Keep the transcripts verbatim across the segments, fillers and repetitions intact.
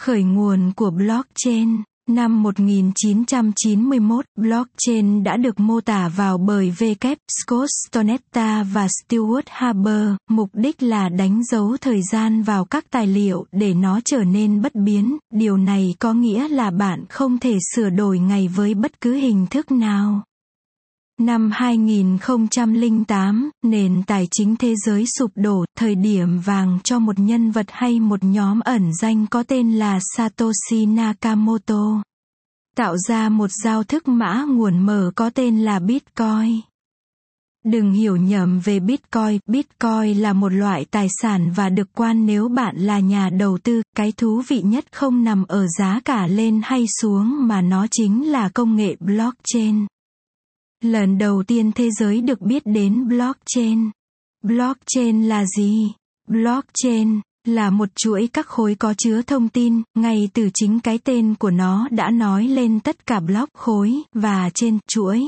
Khởi nguồn của blockchain. Năm một nghìn chín trăm chín mươi mốt, blockchain đã được mô tả vào bởi W. Scott Stonetta và Stewart Haber, mục đích là đánh dấu thời gian vào các tài liệu để nó trở nên bất biến. Điều này có nghĩa là bạn không thể sửa đổi ngày với bất cứ hình thức nào. Năm hai nghìn không trăm lẻ tám, nền tài chính thế giới sụp đổ, thời điểm vàng cho một nhân vật hay một nhóm ẩn danh có tên là Satoshi Nakamoto, tạo ra một giao thức mã nguồn mở có tên là Bitcoin. Đừng hiểu nhầm về Bitcoin, Bitcoin là một loại tài sản và được quan nếu bạn là nhà đầu tư. Cái thú vị nhất không nằm ở giá cả lên hay xuống mà nó chính là công nghệ blockchain. Lần đầu tiên thế giới được biết đến blockchain. Blockchain là gì? Blockchain là một chuỗi các khối có chứa thông tin, ngay từ chính cái tên của nó đã nói lên tất cả block khối, và trên chuỗi.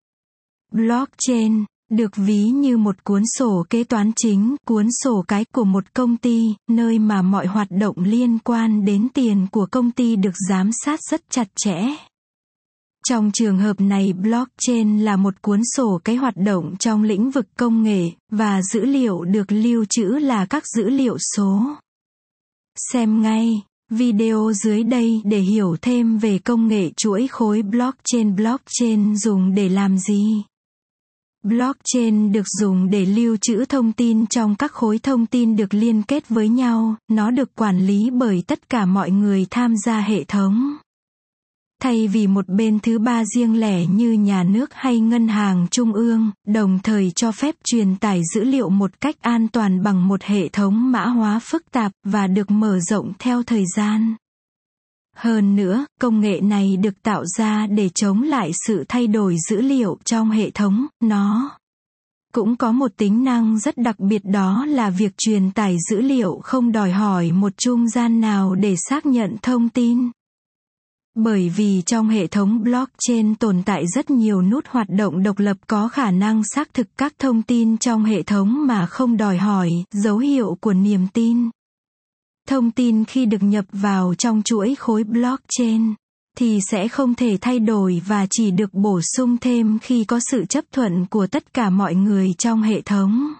Blockchain được ví như một cuốn sổ kế toán chính, cuốn sổ cái của một công ty, nơi mà mọi hoạt động liên quan đến tiền của công ty được giám sát rất chặt chẽ. Trong trường hợp này, blockchain là một cuốn sổ cái hoạt động trong lĩnh vực công nghệ, và dữ liệu được lưu trữ là các dữ liệu số. Xem ngay video dưới đây để hiểu thêm về công nghệ chuỗi khối blockchain. Blockchain dùng để làm gì? Blockchain được dùng để lưu trữ thông tin trong các khối thông tin được liên kết với nhau, nó được quản lý bởi tất cả mọi người tham gia hệ thống. Thay vì một bên thứ ba riêng lẻ như nhà nước hay ngân hàng trung ương, đồng thời cho phép truyền tải dữ liệu một cách an toàn bằng một hệ thống mã hóa phức tạp và được mở rộng theo thời gian. Hơn nữa, công nghệ này được tạo ra để chống lại sự thay đổi dữ liệu trong hệ thống. Nó cũng có một tính năng rất đặc biệt, đó là việc truyền tải dữ liệu không đòi hỏi một trung gian nào để xác nhận thông tin. Bởi vì trong hệ thống blockchain tồn tại rất nhiều nút hoạt động độc lập có khả năng xác thực các thông tin trong hệ thống mà không đòi hỏi dấu hiệu của niềm tin. Thông tin khi được nhập vào trong chuỗi khối blockchain thì sẽ không thể thay đổi và chỉ được bổ sung thêm khi có sự chấp thuận của tất cả mọi người trong hệ thống.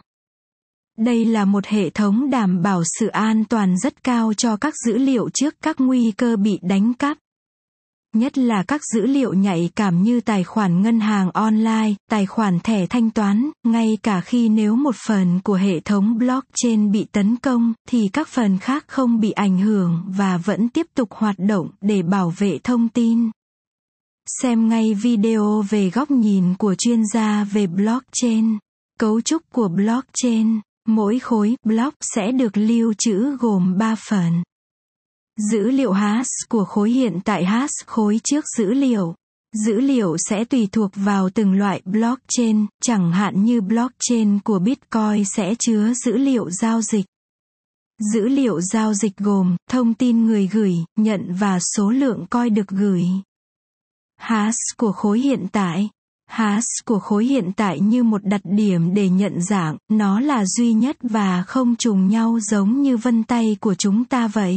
Đây là một hệ thống đảm bảo sự an toàn rất cao cho các dữ liệu trước các nguy cơ bị đánh cắp. Nhất là các dữ liệu nhạy cảm như tài khoản ngân hàng online, tài khoản thẻ thanh toán, ngay cả khi nếu một phần của hệ thống blockchain bị tấn công, thì các phần khác không bị ảnh hưởng và vẫn tiếp tục hoạt động để bảo vệ thông tin. Xem ngay video về góc nhìn của chuyên gia về blockchain. Cấu trúc của blockchain. Mỗi khối block sẽ được lưu trữ gồm ba phần. Dữ liệu hash của khối hiện tại, hash khối trước dữ liệu. Dữ liệu sẽ tùy thuộc vào từng loại blockchain, chẳng hạn như blockchain của Bitcoin sẽ chứa dữ liệu giao dịch. Dữ liệu giao dịch gồm thông tin người gửi, nhận và số lượng coin được gửi. Hash của khối hiện tại. Hash của khối hiện tại như một đặc điểm để nhận dạng, nó là duy nhất và không trùng nhau giống như vân tay của chúng ta vậy.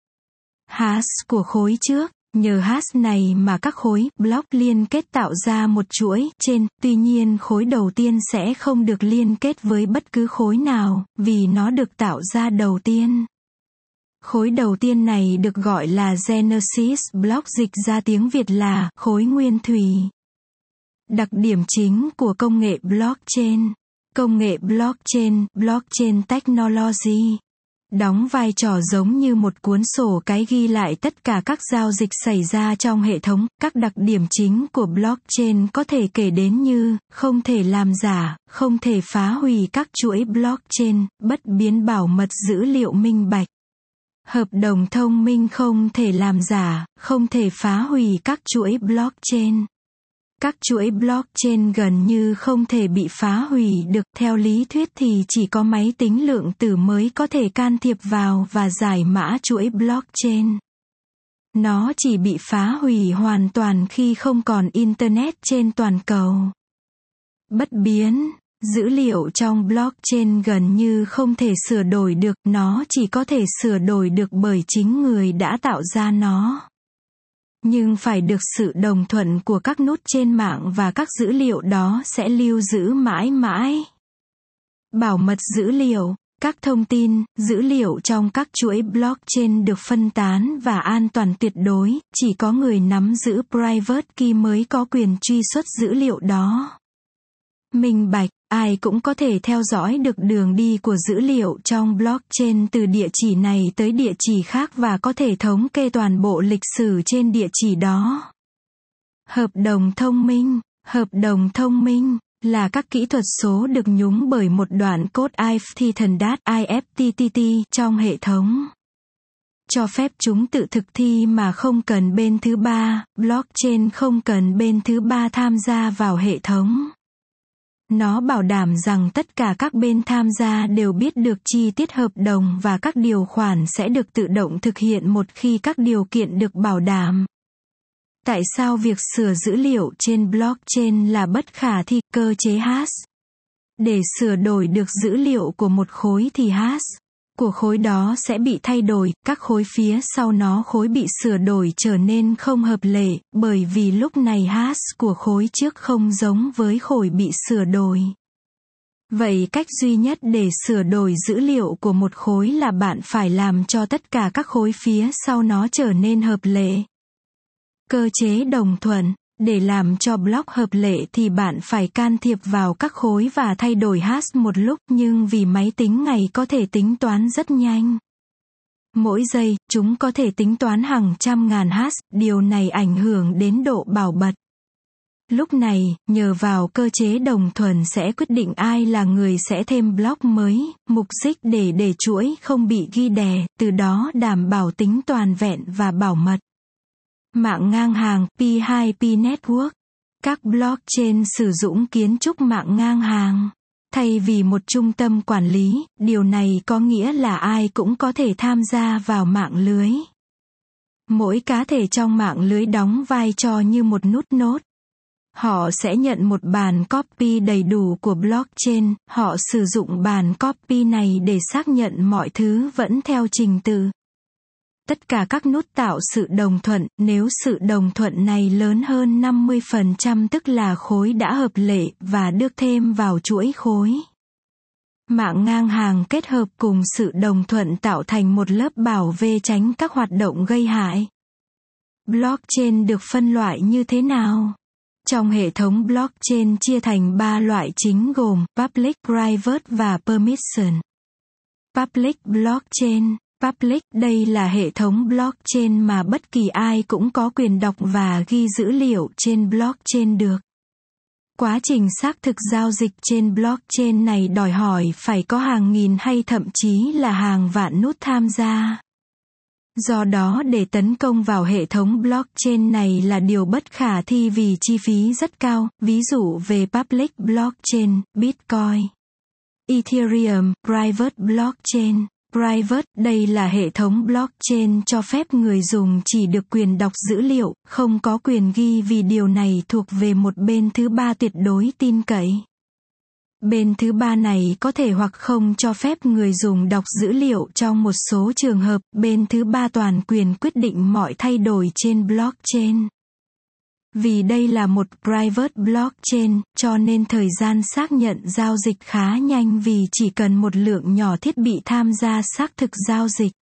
Hash của khối trước, nhờ hash này mà các khối block liên kết tạo ra một chuỗi trên, tuy nhiên khối đầu tiên sẽ không được liên kết với bất cứ khối nào, vì nó được tạo ra đầu tiên. Khối đầu tiên này được gọi là Genesis block, dịch ra tiếng Việt là khối nguyên thủy. Đặc điểm chính của công nghệ blockchain. Công nghệ blockchain, blockchain technology, đóng vai trò giống như một cuốn sổ cái ghi lại tất cả các giao dịch xảy ra trong hệ thống. Các đặc điểm chính của blockchain có thể kể đến như không thể làm giả, không thể phá hủy các chuỗi blockchain, bất biến, bảo mật dữ liệu minh bạch. Hợp đồng thông minh không thể làm giả, không thể phá hủy các chuỗi blockchain. Các chuỗi blockchain gần như không thể bị phá hủy được, theo lý thuyết thì chỉ có máy tính lượng tử mới có thể can thiệp vào và giải mã chuỗi blockchain. Nó chỉ bị phá hủy hoàn toàn khi không còn Internet trên toàn cầu. Bất biến. Dữ liệu trong blockchain gần như không thể sửa đổi được, nó chỉ có thể sửa đổi được bởi chính người đã tạo ra nó. Nhưng phải được sự đồng thuận của các nút trên mạng và các dữ liệu đó sẽ lưu giữ mãi mãi. Bảo mật dữ liệu. Các thông tin, dữ liệu trong các chuỗi blockchain được phân tán và an toàn tuyệt đối, chỉ có người nắm giữ private key mới có quyền truy xuất dữ liệu đó. Minh bạch, ai cũng có thể theo dõi được đường đi của dữ liệu trong blockchain từ địa chỉ này tới địa chỉ khác và có thể thống kê toàn bộ lịch sử trên địa chỉ đó. Hợp đồng thông minh. Hợp đồng thông minh là các kỹ thuật số được nhúng bởi một đoạn code i ép tê thần đát i ép tê tê tê trong hệ thống. Cho phép chúng tự thực thi mà không cần bên thứ ba, blockchain không cần bên thứ ba tham gia vào hệ thống. Nó bảo đảm rằng tất cả các bên tham gia đều biết được chi tiết hợp đồng và các điều khoản sẽ được tự động thực hiện một khi các điều kiện được bảo đảm. Tại sao việc sửa dữ liệu trên blockchain là bất khả thi? Cơ chế hash. Để sửa đổi được dữ liệu của một khối thì hash của khối đó sẽ bị thay đổi, các khối phía sau nó khối bị sửa đổi trở nên không hợp lệ, bởi vì lúc này hash của khối trước không giống với khối bị sửa đổi. Vậy cách duy nhất để sửa đổi dữ liệu của một khối là bạn phải làm cho tất cả các khối phía sau nó trở nên hợp lệ. Cơ chế đồng thuận. Để làm cho block hợp lệ thì bạn phải can thiệp vào các khối và thay đổi hash một lúc, nhưng vì máy tính ngày có thể tính toán rất nhanh. Mỗi giây, chúng có thể tính toán hàng trăm ngàn hash, điều này ảnh hưởng đến độ bảo mật. Lúc này, nhờ vào cơ chế đồng thuận sẽ quyết định ai là người sẽ thêm block mới, mục đích để để chuỗi không bị ghi đè, từ đó đảm bảo tính toàn vẹn và bảo mật. Mạng ngang hàng P hai P Network. Các blockchain sử dụng kiến trúc mạng ngang hàng. Thay vì một trung tâm quản lý, điều này có nghĩa là ai cũng có thể tham gia vào mạng lưới. Mỗi cá thể trong mạng lưới đóng vai trò như một nút nốt. Họ sẽ nhận một bản copy đầy đủ của blockchain, họ sử dụng bản copy này để xác nhận mọi thứ vẫn theo trình tự. Tất cả các nút tạo sự đồng thuận, nếu sự đồng thuận này lớn hơn năm mươi phần trăm tức là khối đã hợp lệ và được thêm vào chuỗi khối. Mạng ngang hàng kết hợp cùng sự đồng thuận tạo thành một lớp bảo vệ tránh các hoạt động gây hại. Blockchain được phân loại như thế nào? Trong hệ thống blockchain chia thành ba loại chính gồm Public, Private và Permission. Public blockchain. Public, đây là hệ thống blockchain mà bất kỳ ai cũng có quyền đọc và ghi dữ liệu trên blockchain được. Quá trình xác thực giao dịch trên blockchain này đòi hỏi phải có hàng nghìn hay thậm chí là hàng vạn nút tham gia. Do đó để tấn công vào hệ thống blockchain này là điều bất khả thi vì chi phí rất cao, ví dụ về public blockchain, Bitcoin, Ethereum, private blockchain. Private, đây là hệ thống blockchain cho phép người dùng chỉ được quyền đọc dữ liệu, không có quyền ghi vì điều này thuộc về một bên thứ ba tuyệt đối tin cậy. Bên thứ ba này có thể hoặc không cho phép người dùng đọc dữ liệu trong một số trường hợp, bên thứ ba toàn quyền quyết định mọi thay đổi trên blockchain. Vì đây là một private blockchain, cho nên thời gian xác nhận giao dịch khá nhanh vì chỉ cần một lượng nhỏ thiết bị tham gia xác thực giao dịch.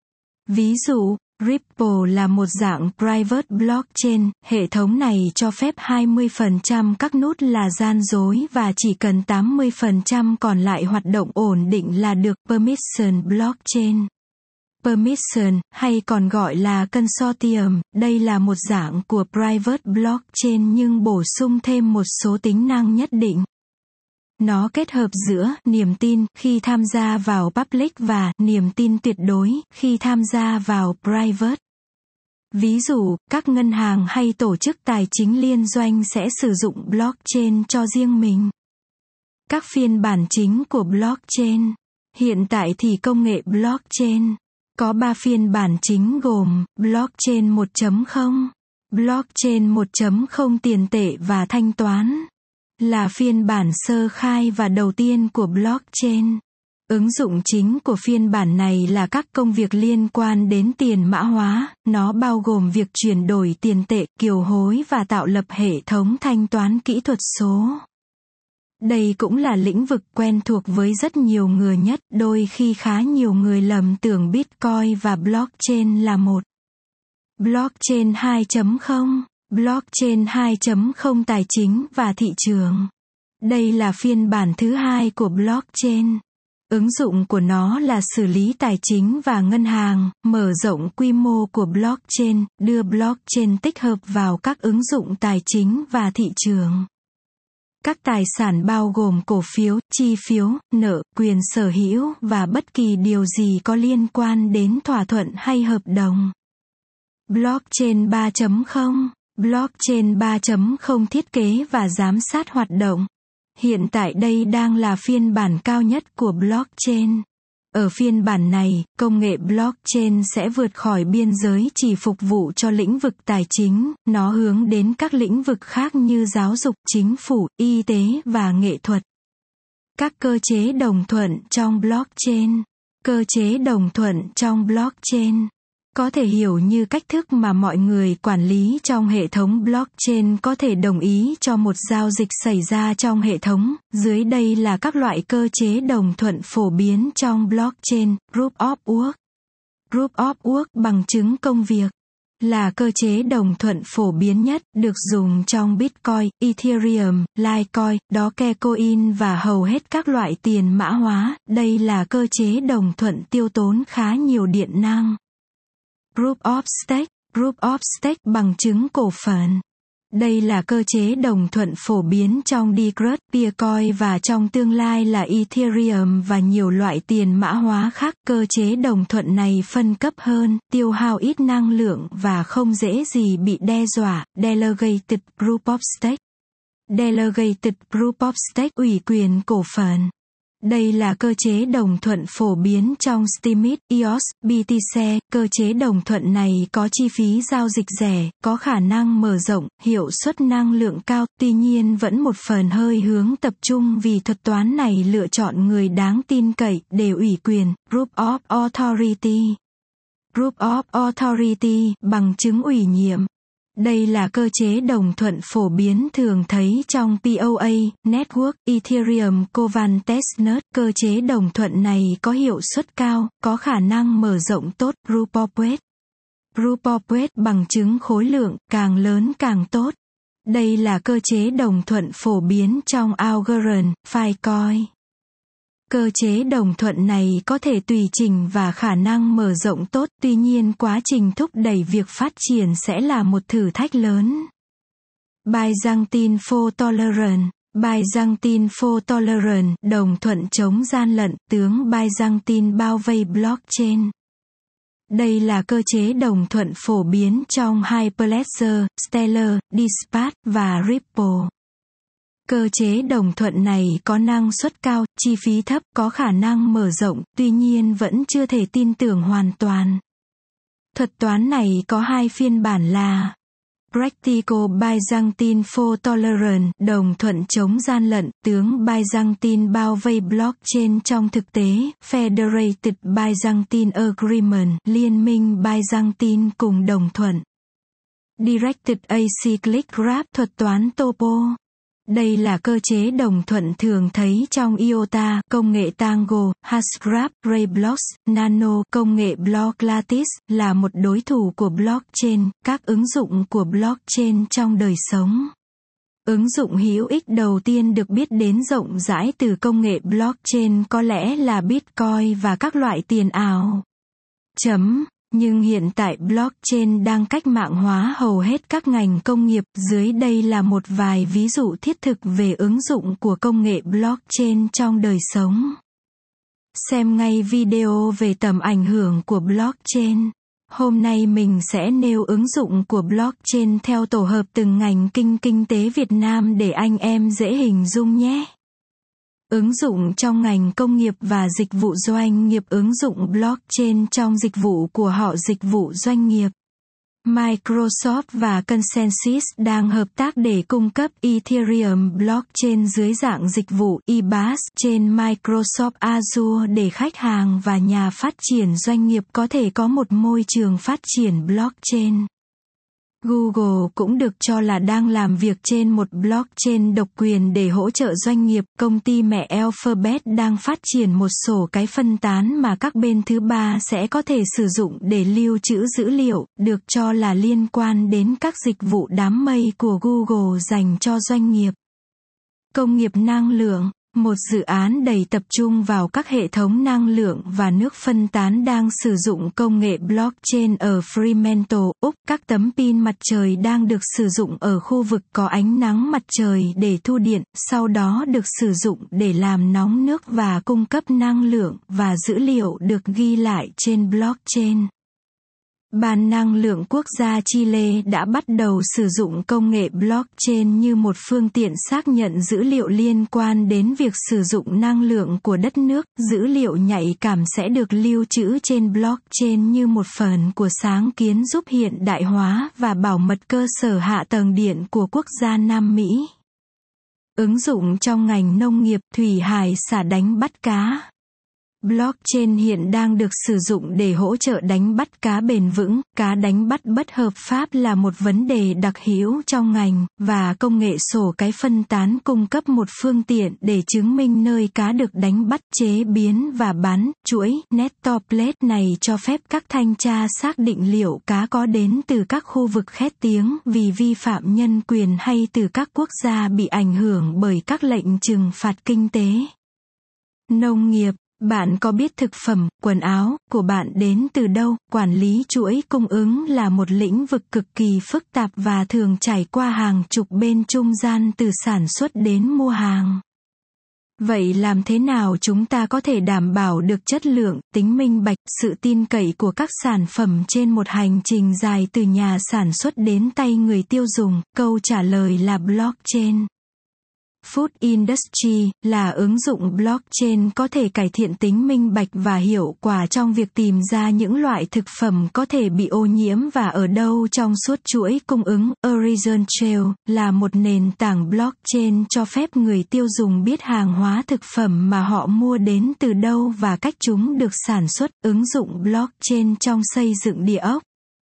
Ví dụ, Ripple là một dạng private blockchain, hệ thống này cho phép hai mươi phần trăm các nút là gian dối và chỉ cần tám mươi phần trăm còn lại hoạt động ổn định là được. Permission blockchain. Permission, hay còn gọi là consortium, đây là một dạng của private blockchain nhưng bổ sung thêm một số tính năng nhất định. Nó kết hợp giữa niềm tin khi tham gia vào public và niềm tin tuyệt đối khi tham gia vào private. Ví dụ, các ngân hàng hay tổ chức tài chính liên doanh sẽ sử dụng blockchain cho riêng mình. Các phiên bản chính của blockchain. Hiện tại thì công nghệ blockchain có ba phiên bản chính gồm blockchain một chấm không, blockchain một chấm không tiền tệ và thanh toán, là phiên bản sơ khai và đầu tiên của blockchain. Ứng dụng chính của phiên bản này là các công việc liên quan đến tiền mã hóa, nó bao gồm việc chuyển đổi tiền tệ, kiều hối và tạo lập hệ thống thanh toán kỹ thuật số. Đây cũng là lĩnh vực quen thuộc với rất nhiều người nhất, đôi khi khá nhiều người lầm tưởng Bitcoin và blockchain là một. Blockchain hai chấm không, Blockchain hai chấm không tài chính và thị trường. Đây là phiên bản thứ hai của blockchain. Ứng dụng của nó là xử lý tài chính và ngân hàng, mở rộng quy mô của blockchain, đưa blockchain tích hợp vào các ứng dụng tài chính và thị trường. Các tài sản bao gồm cổ phiếu, chi phiếu, nợ, quyền sở hữu và bất kỳ điều gì có liên quan đến thỏa thuận hay hợp đồng. Blockchain ba chấm không, Blockchain ba chấm không thiết kế và giám sát hoạt động. Hiện tại đây đang là phiên bản cao nhất của blockchain. Ở phiên bản này, công nghệ blockchain sẽ vượt khỏi biên giới chỉ phục vụ cho lĩnh vực tài chính, nó hướng đến các lĩnh vực khác như giáo dục, chính phủ, y tế và nghệ thuật. Các cơ chế đồng thuận trong blockchain. Cơ chế đồng thuận trong blockchain có thể hiểu như cách thức mà mọi người quản lý trong hệ thống blockchain có thể đồng ý cho một giao dịch xảy ra trong hệ thống. Dưới đây là các loại cơ chế đồng thuận phổ biến trong blockchain. Proof of Work. Proof of Work bằng chứng công việc là cơ chế đồng thuận phổ biến nhất, được dùng trong Bitcoin, Ethereum, Litecoin, Dogecoin và hầu hết các loại tiền mã hóa. Đây là cơ chế đồng thuận tiêu tốn khá nhiều điện năng. Proof of Stake, Proof of Stake bằng chứng cổ phần. Đây là cơ chế đồng thuận phổ biến trong Decred, Peercoin và trong tương lai là Ethereum và nhiều loại tiền mã hóa khác. Cơ chế đồng thuận này phân cấp hơn, tiêu hao ít năng lượng và không dễ gì bị đe dọa. Delegated Proof of Stake. Delegated Proof of Stake ủy quyền cổ phần. Đây là cơ chế đồng thuận phổ biến trong Steemit, e o ét, bê tê xê. Cơ chế đồng thuận này có chi phí giao dịch rẻ, có khả năng mở rộng, hiệu suất năng lượng cao, tuy nhiên vẫn một phần hơi hướng tập trung vì thuật toán này lựa chọn người đáng tin cậy để ủy quyền. Proof of Authority. Proof of Authority bằng chứng ủy nhiệm. Đây là cơ chế đồng thuận phổ biến thường thấy trong pê ô a, Network, Ethereum Covant Testnet. Cơ chế đồng thuận này có hiệu suất cao, có khả năng mở rộng tốt. Proof of Weight. Proof of Weight bằng chứng khối lượng, càng lớn càng tốt. Đây là cơ chế đồng thuận phổ biến trong Algorand, Filecoin. Cơ chế đồng thuận này có thể tùy chỉnh và khả năng mở rộng tốt, tuy nhiên quá trình thúc đẩy việc phát triển sẽ là một thử thách lớn. Byzantine Fault Tolerance. Byzantine Fault Tolerance, đồng thuận chống gian lận, tướng Byzantine bao vây blockchain. Đây là cơ chế đồng thuận phổ biến trong Hyperledger, Stellar, Dispatch và Ripple. Cơ chế đồng thuận này có năng suất cao, chi phí thấp, có khả năng mở rộng, tuy nhiên vẫn chưa thể tin tưởng hoàn toàn. Thuật toán này có hai phiên bản là Practical Byzantine Fault Tolerance, đồng thuận chống gian lận, tướng Byzantine bao vây blockchain trong thực tế, Federated Byzantine Agreement, liên minh Byzantine cùng đồng thuận. Directed Acyclic Graph, thuật toán topo. Đây là cơ chế đồng thuận thường thấy trong i o tê a, công nghệ Tango, Hashgraph, Rayblocks, Nano, công nghệ Block Lattice, là một đối thủ của blockchain, các ứng dụng của blockchain trong đời sống. Ứng dụng hữu ích đầu tiên được biết đến rộng rãi từ công nghệ blockchain có lẽ là Bitcoin và các loại tiền ảo. Chấm. Nhưng hiện tại blockchain đang cách mạng hóa hầu hết các ngành công nghiệp. Dưới đây là một vài ví dụ thiết thực về ứng dụng của công nghệ blockchain trong đời sống. Xem ngay video về tầm ảnh hưởng của blockchain. Hôm nay mình sẽ nêu ứng dụng của blockchain theo tổ hợp từng ngành kinh kinh tế Việt Nam để anh em dễ hình dung nhé. Ứng dụng trong ngành công nghiệp và dịch vụ doanh nghiệp. Ứng dụng blockchain trong dịch vụ của họ. Dịch vụ doanh nghiệp. Microsoft và Consensus đang hợp tác để cung cấp Ethereum blockchain dưới dạng dịch vụ i baaS trên Microsoft Azure để khách hàng và nhà phát triển doanh nghiệp có thể có một môi trường phát triển blockchain. Google cũng được cho là đang làm việc trên một blockchain độc quyền để hỗ trợ doanh nghiệp. Công ty mẹ Alphabet đang phát triển một sổ cái phân tán mà các bên thứ ba sẽ có thể sử dụng để lưu trữ dữ liệu, được cho là liên quan đến các dịch vụ đám mây của Google dành cho doanh nghiệp. Công nghiệp năng lượng, một dự án đầy tập trung vào các hệ thống năng lượng và nước phân tán đang sử dụng công nghệ blockchain ở Fremantle, Úc. Các tấm pin mặt trời đang được sử dụng ở khu vực có ánh nắng mặt trời để thu điện, sau đó được sử dụng để làm nóng nước và cung cấp năng lượng, và dữ liệu được ghi lại trên blockchain. Ban năng lượng quốc gia Chile đã bắt đầu sử dụng công nghệ blockchain như một phương tiện xác nhận dữ liệu liên quan đến việc sử dụng năng lượng của đất nước. Dữ liệu nhạy cảm sẽ được lưu trữ trên blockchain như một phần của sáng kiến giúp hiện đại hóa và bảo mật cơ sở hạ tầng điện của quốc gia Nam Mỹ. Ứng dụng trong ngành nông nghiệp, thủy hải sản đánh bắt cá. Blockchain hiện đang được sử dụng để hỗ trợ đánh bắt cá bền vững. Cá đánh bắt bất hợp pháp là một vấn đề đặc hữu trong ngành, và công nghệ sổ cái phân tán cung cấp một phương tiện để chứng minh nơi cá được đánh bắt, chế biến và bán. Chuỗi Nettoplate này cho phép các thanh tra xác định liệu cá có đến từ các khu vực khét tiếng vì vi phạm nhân quyền hay từ các quốc gia bị ảnh hưởng bởi các lệnh trừng phạt kinh tế. Nông nghiệp. Bạn có biết thực phẩm, quần áo của bạn đến từ đâu? Quản lý chuỗi cung ứng là một lĩnh vực cực kỳ phức tạp và thường trải qua hàng chục bên trung gian từ sản xuất đến mua hàng. Vậy làm thế nào chúng ta có thể đảm bảo được chất lượng, tính minh bạch, sự tin cậy của các sản phẩm trên một hành trình dài từ nhà sản xuất đến tay người tiêu dùng? Câu trả lời là blockchain. Food Industry là ứng dụng blockchain có thể cải thiện tính minh bạch và hiệu quả trong việc tìm ra những loại thực phẩm có thể bị ô nhiễm và ở đâu trong suốt chuỗi cung ứng. Origin Trail là một nền tảng blockchain cho phép người tiêu dùng biết hàng hóa thực phẩm mà họ mua đến từ đâu và cách chúng được sản xuất. Ứng dụng blockchain trong xây dựng địa ốc.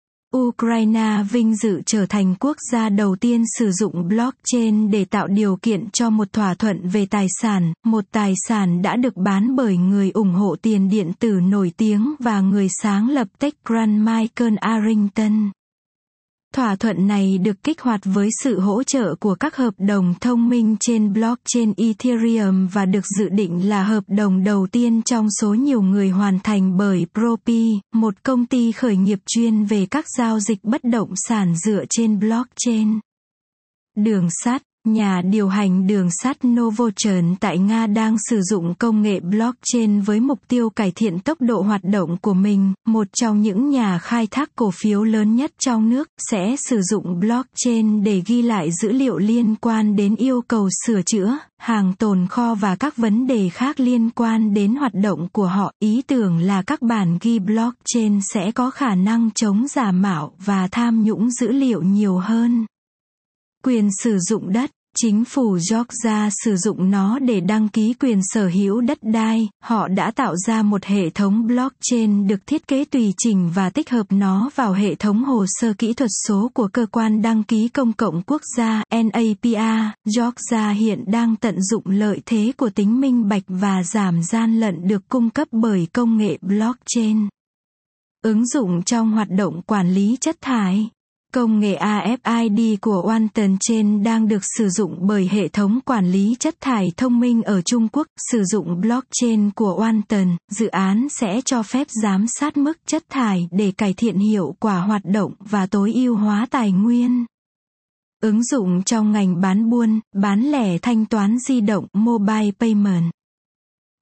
Ukraine vinh dự trở thành quốc gia đầu tiên sử dụng blockchain để tạo điều kiện cho một thỏa thuận về tài sản, một tài sản đã được bán bởi người ủng hộ tiền điện tử nổi tiếng và người sáng lập TechCrunch Michael Arrington. Thỏa thuận này được kích hoạt với sự hỗ trợ của các hợp đồng thông minh trên blockchain Ethereum và được dự định là hợp đồng đầu tiên trong số nhiều người hoàn thành bởi Propi, một công ty khởi nghiệp chuyên về các giao dịch bất động sản dựa trên blockchain. Đường sắt. Nhà điều hành đường sắt Novochurn tại Nga đang sử dụng công nghệ blockchain với mục tiêu cải thiện tốc độ hoạt động của mình. Một trong những nhà khai thác cổ phiếu lớn nhất trong nước sẽ sử dụng blockchain để ghi lại dữ liệu liên quan đến yêu cầu sửa chữa, hàng tồn kho và các vấn đề khác liên quan đến hoạt động của họ. Ý tưởng là các bản ghi blockchain sẽ có khả năng chống giả mạo và tham nhũng dữ liệu nhiều hơn. Quyền sử dụng đất. Chính phủ Georgia sử dụng nó để đăng ký quyền sở hữu đất đai. Họ đã tạo ra một hệ thống blockchain được thiết kế tùy chỉnh và tích hợp nó vào hệ thống hồ sơ kỹ thuật số của cơ quan đăng ký công cộng quốc gia N A P A. Georgia hiện đang tận dụng lợi thế của tính minh bạch và giảm gian lận được cung cấp bởi công nghệ blockchain. Ứng dụng trong hoạt động quản lý chất thải. Công nghệ A F I D của Wanton Chain đang được sử dụng bởi hệ thống quản lý chất thải thông minh ở Trung Quốc. Sử dụng blockchain của Wanton, dự án sẽ cho phép giám sát mức chất thải để cải thiện hiệu quả hoạt động và tối ưu hóa tài nguyên. Ứng dụng trong ngành bán buôn, bán lẻ thanh toán di động, mobile payment.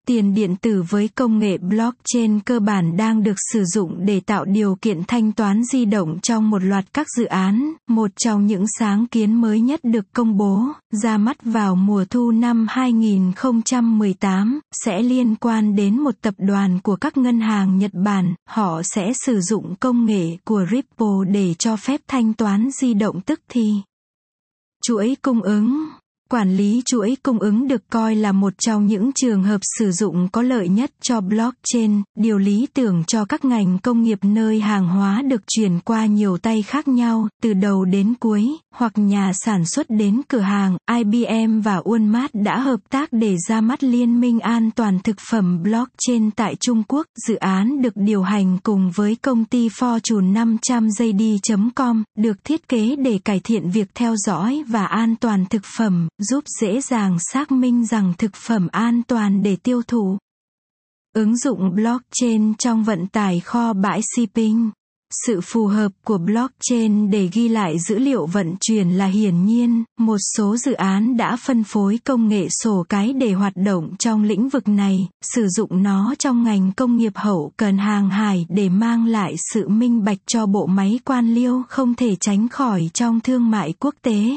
Tiền điện tử với công nghệ blockchain cơ bản đang được sử dụng để tạo điều kiện thanh toán di động trong một loạt các dự án. Một trong những sáng kiến mới nhất được công bố, ra mắt vào mùa thu năm hai nghìn không trăm mười tám, sẽ liên quan đến một tập đoàn của các ngân hàng Nhật Bản. Họ sẽ sử dụng công nghệ của Ripple để cho phép thanh toán di động tức thì. Chuỗi cung ứng. Quản lý chuỗi cung ứng được coi là một trong những trường hợp sử dụng có lợi nhất cho blockchain, điều lý tưởng cho các ngành công nghiệp nơi hàng hóa được chuyển qua nhiều tay khác nhau, từ đầu đến cuối, hoặc nhà sản xuất đến cửa hàng. I B M và Walmart đã hợp tác để ra mắt Liên minh an toàn thực phẩm blockchain tại Trung Quốc. Dự án được điều hành cùng với công ty Fortune năm trăm J D chấm com, được thiết kế để cải thiện việc theo dõi và an toàn thực phẩm, giúp dễ dàng xác minh rằng thực phẩm an toàn để tiêu thụ. Ứng dụng blockchain trong vận tải kho bãi shipping. Sự phù hợp của blockchain để ghi lại dữ liệu vận chuyển là hiển nhiên. Một số dự án đã phân phối công nghệ sổ cái để hoạt động trong lĩnh vực này, sử dụng nó trong ngành công nghiệp hậu cần hàng hải để mang lại sự minh bạch cho bộ máy quan liêu không thể tránh khỏi trong thương mại quốc tế.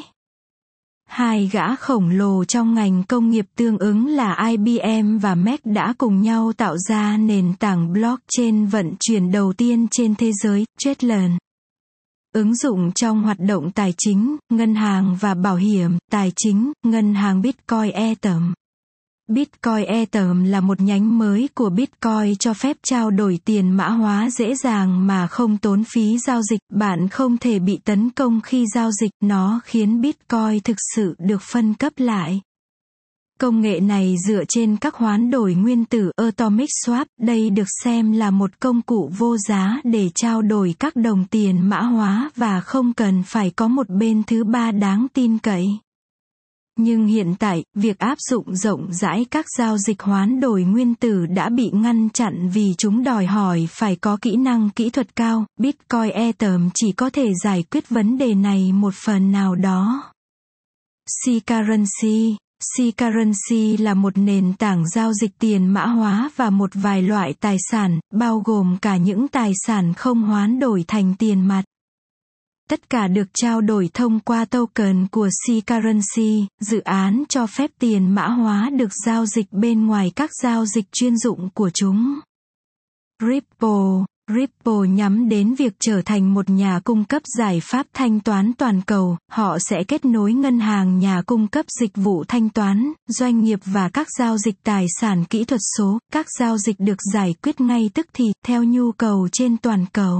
Hai gã khổng lồ trong ngành công nghiệp tương ứng là I B M và Mac đã cùng nhau tạo ra nền tảng blockchain vận chuyển đầu tiên trên thế giới, Trezor. Ứng dụng trong hoạt động tài chính, ngân hàng và bảo hiểm, tài chính, ngân hàng Bitcoin Ethereum. Bitcoin Ethereum là một nhánh mới của Bitcoin cho phép trao đổi tiền mã hóa dễ dàng mà không tốn phí giao dịch. Bạn không thể bị tấn công khi giao dịch, nó khiến Bitcoin thực sự được phân cấp lại. Công nghệ này dựa trên các hoán đổi nguyên tử Atomic Swap. Đây được xem là một công cụ vô giá để trao đổi các đồng tiền mã hóa và không cần phải có một bên thứ ba đáng tin cậy. Nhưng hiện tại, việc áp dụng rộng rãi các giao dịch hoán đổi nguyên tử đã bị ngăn chặn vì chúng đòi hỏi phải có kỹ năng kỹ thuật cao. Bitcoin Ethereum chỉ có thể giải quyết vấn đề này một phần nào đó. C-Currency. C-Currency là một nền tảng giao dịch tiền mã hóa và một vài loại tài sản, bao gồm cả những tài sản không hoán đổi thành tiền mặt. Tất cả được trao đổi thông qua token của C-Currency, dự án cho phép tiền mã hóa được giao dịch bên ngoài các giao dịch chuyên dụng của chúng. Ripple. Ripple nhắm đến việc trở thành một nhà cung cấp giải pháp thanh toán toàn cầu. Họ sẽ kết nối ngân hàng, nhà cung cấp dịch vụ thanh toán, doanh nghiệp và các giao dịch tài sản kỹ thuật số. Các giao dịch được giải quyết ngay tức thì, theo nhu cầu trên toàn cầu.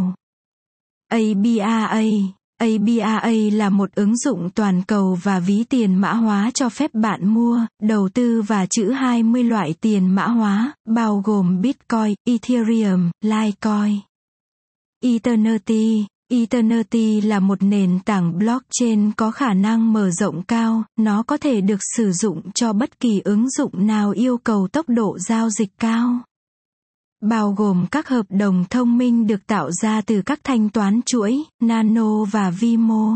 a bê a a. a bê a a là một ứng dụng toàn cầu và ví tiền mã hóa cho phép bạn mua, đầu tư và trữ hai mươi loại tiền mã hóa, bao gồm Bitcoin, Ethereum, Litecoin. Eternity. Eternity là một nền tảng blockchain có khả năng mở rộng cao, nó có thể được sử dụng cho bất kỳ ứng dụng nào yêu cầu tốc độ giao dịch cao. Bao gồm các hợp đồng thông minh được tạo ra từ các thanh toán chuỗi, nano và vi mô.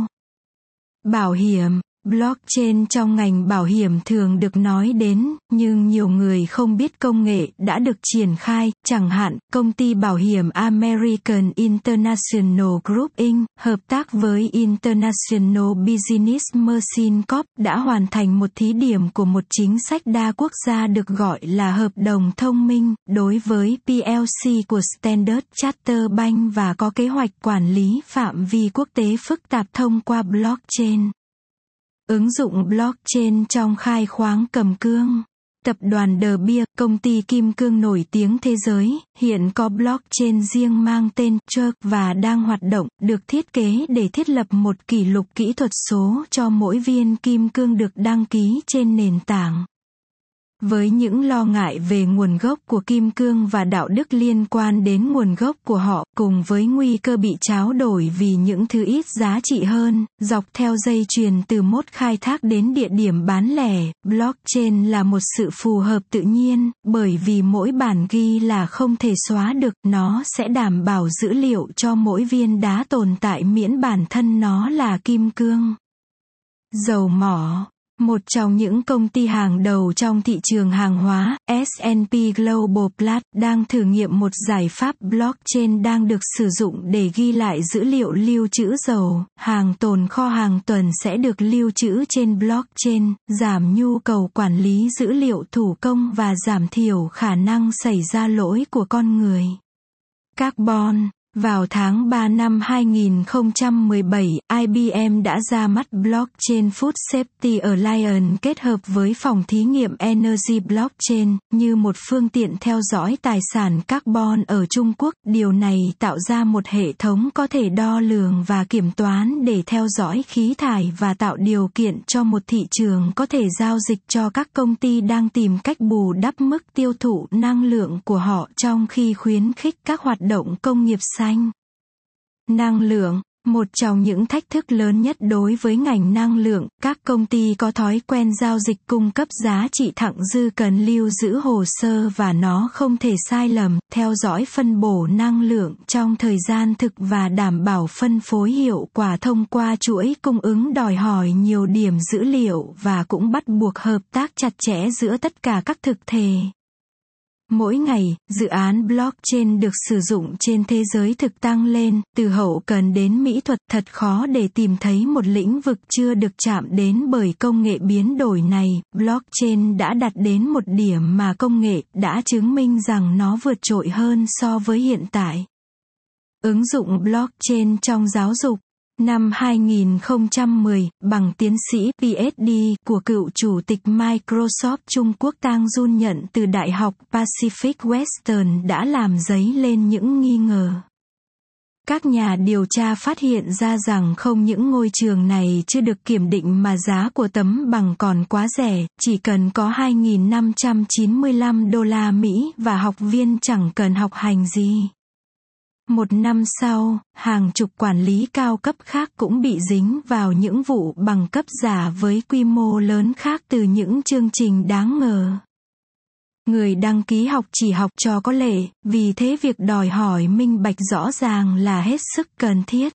Bảo hiểm. Blockchain trong ngành bảo hiểm thường được nói đến, nhưng nhiều người không biết công nghệ đã được triển khai, chẳng hạn, công ty bảo hiểm American International Group Incorporated, hợp tác với International Business Machine Corp, đã hoàn thành một thí điểm của một chính sách đa quốc gia được gọi là hợp đồng thông minh, đối với P L C của Standard Chartered Bank và có kế hoạch quản lý phạm vi quốc tế phức tạp thông qua blockchain. Ứng dụng blockchain trong khai khoáng cầm cương. Tập đoàn De Beers, công ty kim cương nổi tiếng thế giới, hiện có blockchain riêng mang tên Trezor và đang hoạt động, được thiết kế để thiết lập một kỷ lục kỹ thuật số cho mỗi viên kim cương được đăng ký trên nền tảng. Với những lo ngại về nguồn gốc của kim cương và đạo đức liên quan đến nguồn gốc của họ, cùng với nguy cơ bị tráo đổi vì những thứ ít giá trị hơn, dọc theo dây chuyền từ mốt khai thác đến địa điểm bán lẻ, blockchain là một sự phù hợp tự nhiên, bởi vì mỗi bản ghi là không thể xóa được, nó sẽ đảm bảo dữ liệu cho mỗi viên đá tồn tại miễn bản thân nó là kim cương. Dầu mỏ. Một trong những công ty hàng đầu trong thị trường hàng hóa, ét and pê Global Platts, đang thử nghiệm một giải pháp blockchain đang được sử dụng để ghi lại dữ liệu lưu trữ dầu, hàng tồn kho hàng tuần sẽ được lưu trữ trên blockchain, giảm nhu cầu quản lý dữ liệu thủ công và giảm thiểu khả năng xảy ra lỗi của con người. Carbon. Vào tháng ba năm hai nghìn không trăm mười bảy, i bê em đã ra mắt Blockchain Food Safety Alliance kết hợp với phòng thí nghiệm Energy Blockchain, như một phương tiện theo dõi tài sản carbon ở Trung Quốc. Điều này tạo ra một hệ thống có thể đo lường và kiểm toán để theo dõi khí thải và tạo điều kiện cho một thị trường có thể giao dịch cho các công ty đang tìm cách bù đắp mức tiêu thụ năng lượng của họ trong khi khuyến khích các hoạt động công nghiệp xanh. Năng lượng. Một trong những thách thức lớn nhất đối với ngành năng lượng, các công ty có thói quen giao dịch cung cấp giá trị thặng dư cần lưu giữ hồ sơ và nó không thể sai lầm, theo dõi phân bổ năng lượng trong thời gian thực và đảm bảo phân phối hiệu quả thông qua chuỗi cung ứng đòi hỏi nhiều điểm dữ liệu và cũng bắt buộc hợp tác chặt chẽ giữa tất cả các thực thể. Mỗi ngày, dự án blockchain được sử dụng trên thế giới thực tăng lên, từ hậu cần đến mỹ thuật. Thật khó để tìm thấy một lĩnh vực chưa được chạm đến bởi công nghệ biến đổi này. Blockchain đã đạt đến một điểm mà công nghệ đã chứng minh rằng nó vượt trội hơn so với hiện tại. Ứng dụng blockchain trong giáo dục. Năm hai nghìn không trăm mười, bằng tiến sĩ P H D của cựu chủ tịch Microsoft Trung Quốc Tang Jun nhận từ Đại học Pacific Western đã làm dấy lên những nghi ngờ. Các nhà điều tra phát hiện ra rằng không những ngôi trường này chưa được kiểm định mà giá của tấm bằng còn quá rẻ, chỉ cần có hai nghìn năm trăm chín mươi lăm đô la Mỹ và học viên chẳng cần học hành gì. Một năm sau, hàng chục quản lý cao cấp khác cũng bị dính vào những vụ bằng cấp giả với quy mô lớn khác từ những chương trình đáng ngờ. Người đăng ký học chỉ học cho có lệ, vì thế việc đòi hỏi minh bạch rõ ràng là hết sức cần thiết.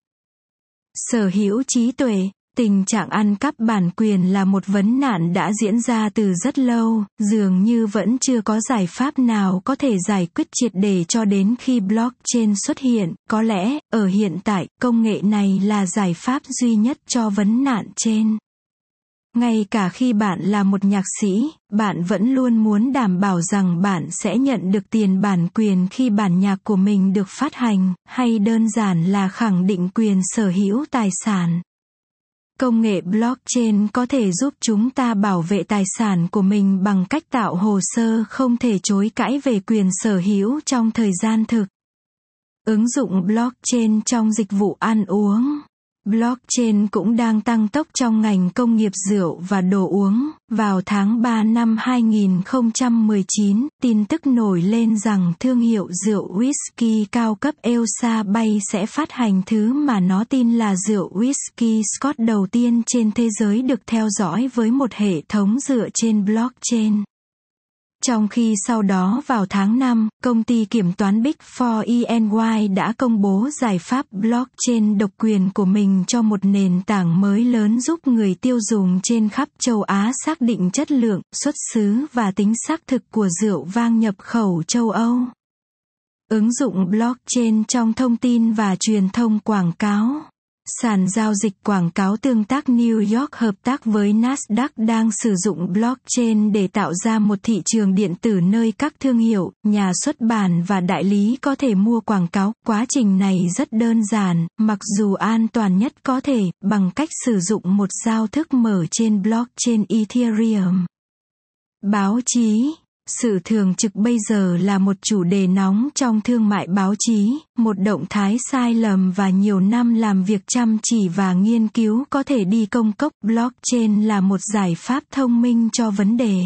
Sở hữu trí tuệ. Tình trạng ăn cắp bản quyền là một vấn nạn đã diễn ra từ rất lâu, dường như vẫn chưa có giải pháp nào có thể giải quyết triệt để cho đến khi blockchain xuất hiện. Có lẽ, ở hiện tại, công nghệ này là giải pháp duy nhất cho vấn nạn trên. Ngay cả khi bạn là một nhạc sĩ, bạn vẫn luôn muốn đảm bảo rằng bạn sẽ nhận được tiền bản quyền khi bản nhạc của mình được phát hành, hay đơn giản là khẳng định quyền sở hữu tài sản. Công nghệ blockchain có thể giúp chúng ta bảo vệ tài sản của mình bằng cách tạo hồ sơ không thể chối cãi về quyền sở hữu trong thời gian thực. Ứng dụng blockchain trong dịch vụ ăn uống. Blockchain cũng đang tăng tốc trong ngành công nghiệp rượu và đồ uống. Vào tháng ba năm hai nghìn không trăm mười chín, tin tức nổi lên rằng thương hiệu rượu whisky cao cấp Elsa Bay sẽ phát hành thứ mà nó tin là rượu whisky Scotch đầu tiên trên thế giới được theo dõi với một hệ thống dựa trên blockchain. Trong khi sau đó vào tháng năm, công ty kiểm toán Big Four E and Y đã công bố giải pháp blockchain độc quyền của mình cho một nền tảng mới lớn giúp người tiêu dùng trên khắp châu Á xác định chất lượng, xuất xứ và tính xác thực của rượu vang nhập khẩu châu Âu. Ứng dụng blockchain trong thông tin và truyền thông quảng cáo. Sàn giao dịch quảng cáo tương tác New York hợp tác với Nasdaq đang sử dụng blockchain để tạo ra một thị trường điện tử nơi các thương hiệu, nhà xuất bản và đại lý có thể mua quảng cáo. Quá trình này rất đơn giản, mặc dù an toàn nhất có thể, bằng cách sử dụng một giao thức mở trên blockchain Ethereum. Báo chí. Sự thường trực bây giờ là một chủ đề nóng trong thương mại báo chí, một động thái sai lầm và nhiều năm làm việc chăm chỉ và nghiên cứu có thể đi công cốc. Blockchain là một giải pháp thông minh cho vấn đề.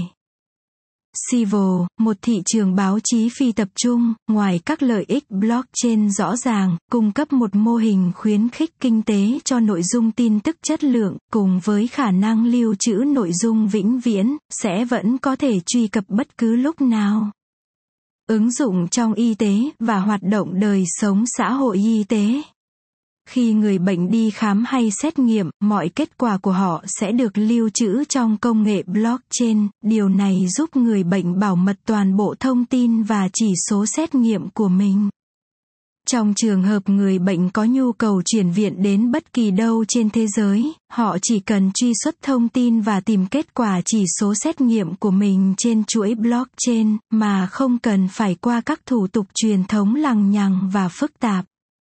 Civil, một thị trường báo chí phi tập trung, ngoài các lợi ích blockchain rõ ràng, cung cấp một mô hình khuyến khích kinh tế cho nội dung tin tức chất lượng, cùng với khả năng lưu trữ nội dung vĩnh viễn, sẽ vẫn có thể truy cập bất cứ lúc nào. Ứng dụng trong y tế và hoạt động đời sống xã hội y tế. Khi người bệnh đi khám hay xét nghiệm, mọi kết quả của họ sẽ được lưu trữ trong công nghệ blockchain. Điều này giúp người bệnh bảo mật toàn bộ thông tin và chỉ số xét nghiệm của mình. Trong trường hợp người bệnh có nhu cầu chuyển viện đến bất kỳ đâu trên thế giới, họ chỉ cần truy xuất thông tin và tìm kết quả chỉ số xét nghiệm của mình trên chuỗi blockchain, mà không cần phải qua các thủ tục truyền thống lằng nhằng và phức tạp.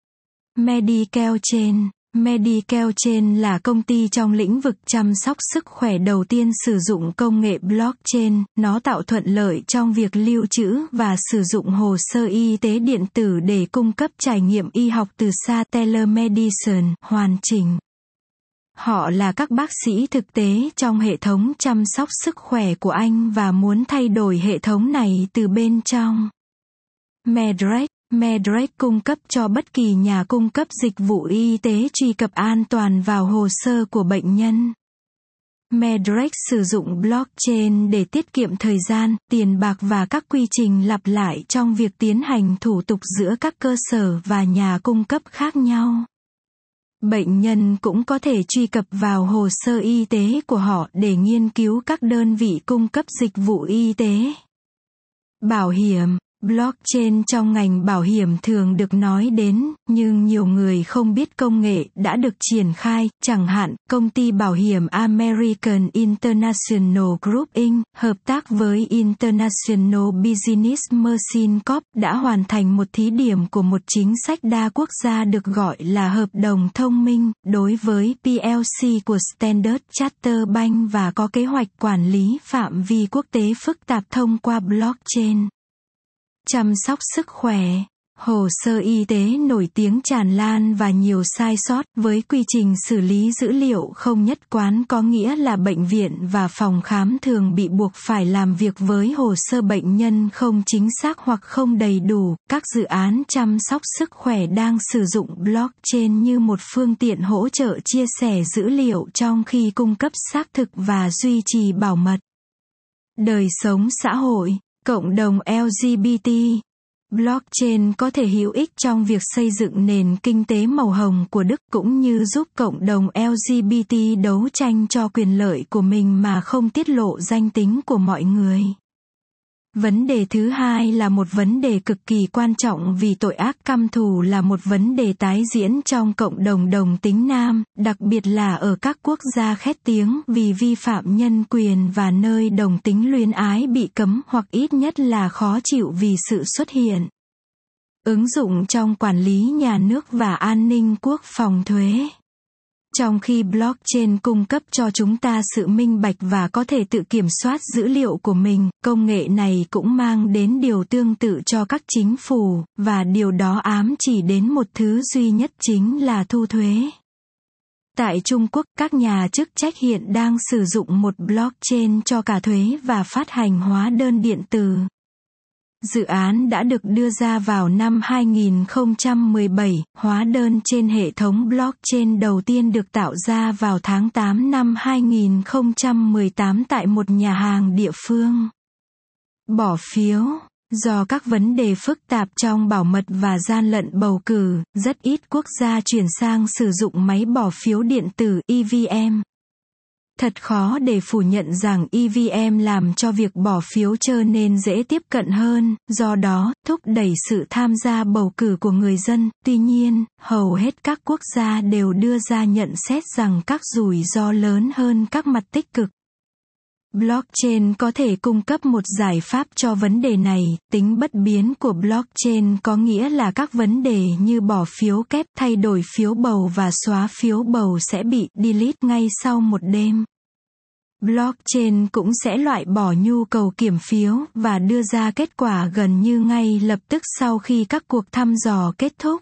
MediCareChain. MediCareChain là công ty trong lĩnh vực chăm sóc sức khỏe đầu tiên sử dụng công nghệ blockchain. Nó tạo thuận lợi trong việc lưu trữ và sử dụng hồ sơ y tế điện tử để cung cấp trải nghiệm y học từ xa telemedicine hoàn chỉnh. Họ là các bác sĩ thực tế trong hệ thống chăm sóc sức khỏe của anh và muốn thay đổi hệ thống này từ bên trong. Medrex. Medrex cung cấp cho bất kỳ nhà cung cấp dịch vụ y tế truy cập an toàn vào hồ sơ của bệnh nhân. Medrex sử dụng blockchain để tiết kiệm thời gian, tiền bạc và các quy trình lặp lại trong việc tiến hành thủ tục giữa các cơ sở và nhà cung cấp khác nhau. Bệnh nhân cũng có thể truy cập vào hồ sơ y tế của họ để nghiên cứu các đơn vị cung cấp dịch vụ y tế. Bảo hiểm. Blockchain trong ngành bảo hiểm thường được nói đến, nhưng nhiều người không biết công nghệ đã được triển khai, chẳng hạn, công ty bảo hiểm American International Group Incorporated, hợp tác với International Business Machine Corp, đã hoàn thành một thí điểm của một chính sách đa quốc gia được gọi là hợp đồng thông minh, đối với pê lờ xê của Standard Chartered Bank và có kế hoạch quản lý phạm vi quốc tế phức tạp thông qua blockchain. Chăm sóc sức khỏe. Hồ sơ y tế nổi tiếng tràn lan và nhiều sai sót, với quy trình xử lý dữ liệu không nhất quán có nghĩa là bệnh viện và phòng khám thường bị buộc phải làm việc với hồ sơ bệnh nhân không chính xác hoặc không đầy đủ. Các dự án chăm sóc sức khỏe đang sử dụng blockchain như một phương tiện hỗ trợ chia sẻ dữ liệu trong khi cung cấp xác thực và duy trì bảo mật. Đời sống xã hội. Cộng đồng lờ giê bê tê. Blockchain có thể hữu ích trong việc xây dựng nền kinh tế màu hồng của Đức cũng như giúp cộng đồng lờ giê bê tê đấu tranh cho quyền lợi của mình mà không tiết lộ danh tính của mọi người. Vấn đề thứ hai là một vấn đề cực kỳ quan trọng vì tội ác căm thù là một vấn đề tái diễn trong cộng đồng đồng tính nam, đặc biệt là ở các quốc gia khét tiếng vì vi phạm nhân quyền và nơi đồng tính luyến ái bị cấm hoặc ít nhất là khó chịu vì sự xuất hiện. Ứng dụng trong quản lý nhà nước và an ninh quốc phòng thuế. Trong khi blockchain cung cấp cho chúng ta sự minh bạch và có thể tự kiểm soát dữ liệu của mình, công nghệ này cũng mang đến điều tương tự cho các chính phủ, và điều đó ám chỉ đến một thứ duy nhất chính là thu thuế. Tại Trung Quốc, các nhà chức trách hiện đang sử dụng một blockchain cho cả thuế và phát hành hóa đơn điện tử. Dự án đã được đưa ra vào năm hai nghìn không trăm mười bảy, hóa đơn trên hệ thống blockchain đầu tiên được tạo ra vào tháng tám năm hai nghìn không trăm mười tám tại một nhà hàng địa phương. Bỏ phiếu. Do các vấn đề phức tạp trong bảo mật và gian lận bầu cử, rất ít quốc gia chuyển sang sử dụng máy bỏ phiếu điện tử E V M. Thật khó để phủ nhận rằng E V M làm cho việc bỏ phiếu trở nên dễ tiếp cận hơn, do đó, thúc đẩy sự tham gia bầu cử của người dân. Tuy nhiên, hầu hết các quốc gia đều đưa ra nhận xét rằng các rủi ro lớn hơn các mặt tích cực. Blockchain có thể cung cấp một giải pháp cho vấn đề này. Tính bất biến của blockchain có nghĩa là các vấn đề như bỏ phiếu kép, thay đổi phiếu bầu và xóa phiếu bầu sẽ bị delete ngay sau một đêm. Blockchain cũng sẽ loại bỏ nhu cầu kiểm phiếu và đưa ra kết quả gần như ngay lập tức sau khi các cuộc thăm dò kết thúc.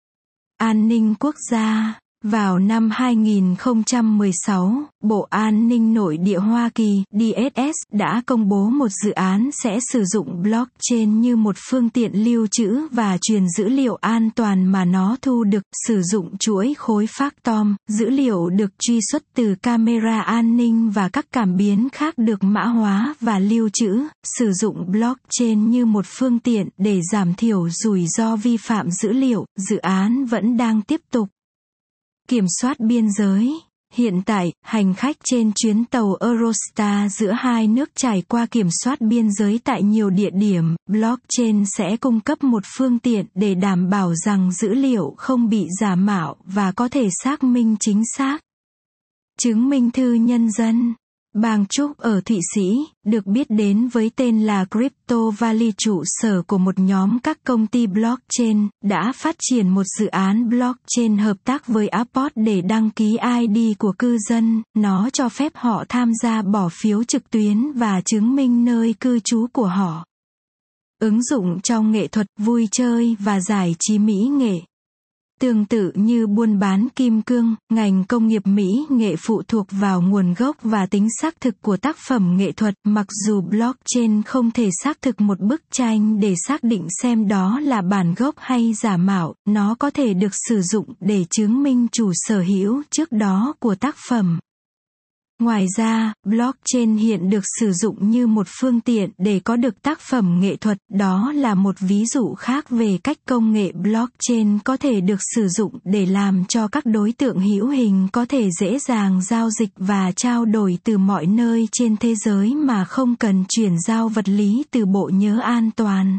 An ninh quốc gia. Vào năm hai nghìn không trăm mười sáu, Bộ An ninh Nội địa Hoa Kỳ D S S đã công bố một dự án sẽ sử dụng blockchain như một phương tiện lưu trữ và truyền dữ liệu an toàn mà nó thu được, sử dụng chuỗi khối Factom, dữ liệu được truy xuất từ camera an ninh và các cảm biến khác được mã hóa và lưu trữ, sử dụng blockchain như một phương tiện để giảm thiểu rủi ro vi phạm dữ liệu. Dự án vẫn đang tiếp tục. Kiểm soát biên giới. Hiện tại, hành khách trên chuyến tàu Eurostar giữa hai nước trải qua kiểm soát biên giới tại nhiều địa điểm, blockchain sẽ cung cấp một phương tiện để đảm bảo rằng dữ liệu không bị giả mạo và có thể xác minh chính xác. Chứng minh thư nhân dân. Bang Trúc ở Thụy Sĩ, được biết đến với tên là Crypto Valley, trụ sở của một nhóm các công ty blockchain, đã phát triển một dự án blockchain hợp tác với Upvote để đăng ký i đê của cư dân. Nó cho phép họ tham gia bỏ phiếu trực tuyến và chứng minh nơi cư trú của họ. Ứng dụng trong nghệ thuật, vui chơi và giải trí mỹ nghệ. Tương tự như buôn bán kim cương, ngành công nghiệp mỹ nghệ phụ thuộc vào nguồn gốc và tính xác thực của tác phẩm nghệ thuật. Mặc dù blockchain không thể xác thực một bức tranh để xác định xem đó là bản gốc hay giả mạo, nó có thể được sử dụng để chứng minh chủ sở hữu trước đó của tác phẩm. Ngoài ra, blockchain hiện được sử dụng như một phương tiện để có được tác phẩm nghệ thuật. Đó là một ví dụ khác về cách công nghệ blockchain có thể được sử dụng để làm cho các đối tượng hữu hình có thể dễ dàng giao dịch và trao đổi từ mọi nơi trên thế giới mà không cần chuyển giao vật lý từ bộ nhớ an toàn.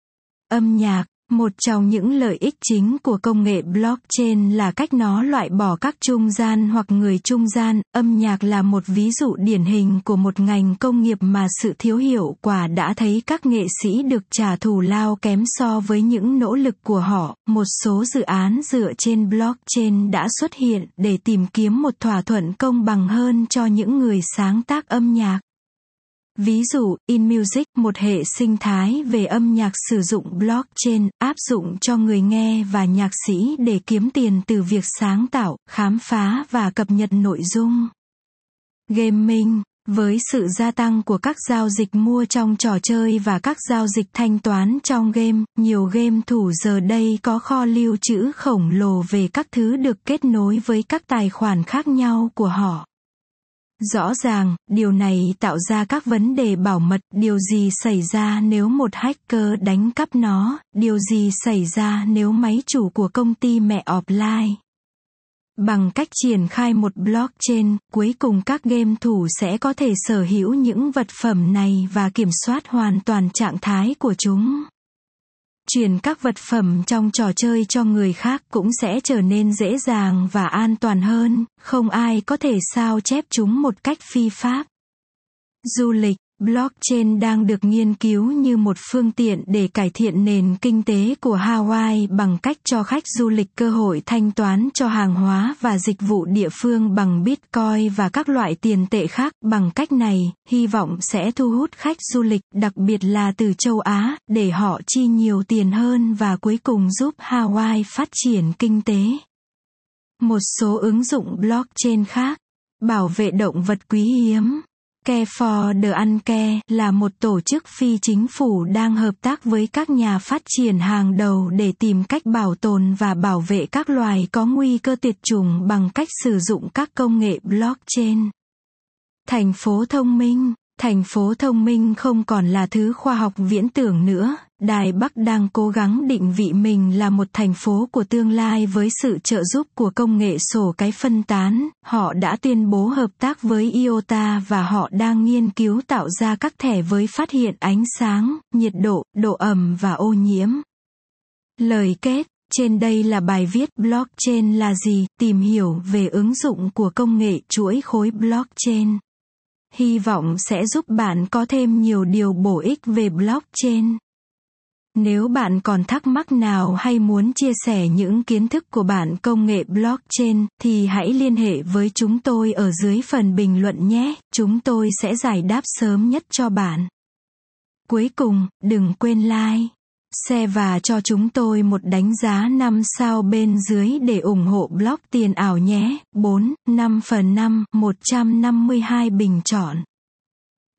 Âm nhạc. Một trong những lợi ích chính của công nghệ blockchain là cách nó loại bỏ các trung gian hoặc người trung gian. Âm nhạc là một ví dụ điển hình của một ngành công nghiệp mà sự thiếu hiệu quả đã thấy các nghệ sĩ được trả thù lao kém so với những nỗ lực của họ. Một số dự án dựa trên blockchain đã xuất hiện để tìm kiếm một thỏa thuận công bằng hơn cho những người sáng tác âm nhạc. Ví dụ, InMusic, một hệ sinh thái về âm nhạc sử dụng blockchain, áp dụng cho người nghe và nhạc sĩ để kiếm tiền từ việc sáng tạo, khám phá và cập nhật nội dung. Gaming. Với sự gia tăng của các giao dịch mua trong trò chơi và các giao dịch thanh toán trong game, nhiều game thủ giờ đây có kho lưu trữ khổng lồ về các thứ được kết nối với các tài khoản khác nhau của họ. Rõ ràng, điều này tạo ra các vấn đề bảo mật. Điều gì xảy ra nếu một hacker đánh cắp nó? Điều gì xảy ra nếu máy chủ của công ty mẹ offline? Bằng cách triển khai một blockchain, cuối cùng các game thủ sẽ có thể sở hữu những vật phẩm này và kiểm soát hoàn toàn trạng thái của chúng. Chuyển các vật phẩm trong trò chơi cho người khác cũng sẽ trở nên dễ dàng và an toàn hơn, không ai có thể sao chép chúng một cách phi pháp. Du lịch. Blockchain đang được nghiên cứu như một phương tiện để cải thiện nền kinh tế của Hawaii bằng cách cho khách du lịch cơ hội thanh toán cho hàng hóa và dịch vụ địa phương bằng Bitcoin và các loại tiền tệ khác. Bằng cách này, hy vọng sẽ thu hút khách du lịch, đặc biệt là từ châu Á, để họ chi nhiều tiền hơn và cuối cùng giúp Hawaii phát triển kinh tế. Một số ứng dụng blockchain khác. Bảo vệ động vật quý hiếm. Care for the Uncare là một tổ chức phi chính phủ đang hợp tác với các nhà phát triển hàng đầu để tìm cách bảo tồn và bảo vệ các loài có nguy cơ tuyệt chủng bằng cách sử dụng các công nghệ blockchain. Thành phố thông minh. Thành phố thông minh không còn là thứ khoa học viễn tưởng nữa. Đài Bắc đang cố gắng định vị mình là một thành phố của tương lai với sự trợ giúp của công nghệ sổ cái phân tán. Họ đã tuyên bố hợp tác với i o tê a và họ đang nghiên cứu tạo ra các thẻ với phát hiện ánh sáng, nhiệt độ, độ ẩm và ô nhiễm. Lời kết. Trên đây là bài viết Blockchain là gì? Tìm hiểu về ứng dụng của công nghệ chuỗi khối blockchain. Hy vọng sẽ giúp bạn có thêm nhiều điều bổ ích về blockchain. Nếu bạn còn thắc mắc nào hay muốn chia sẻ những kiến thức của bạn công nghệ blockchain, thì hãy liên hệ với chúng tôi ở dưới phần bình luận nhé, chúng tôi sẽ giải đáp sớm nhất cho bạn. Cuối cùng, đừng quên like, share và cho chúng tôi một đánh giá năm sao bên dưới để ủng hộ blog tiền ảo nhé. bốn, năm phần năm, một trăm năm mươi hai bình chọn.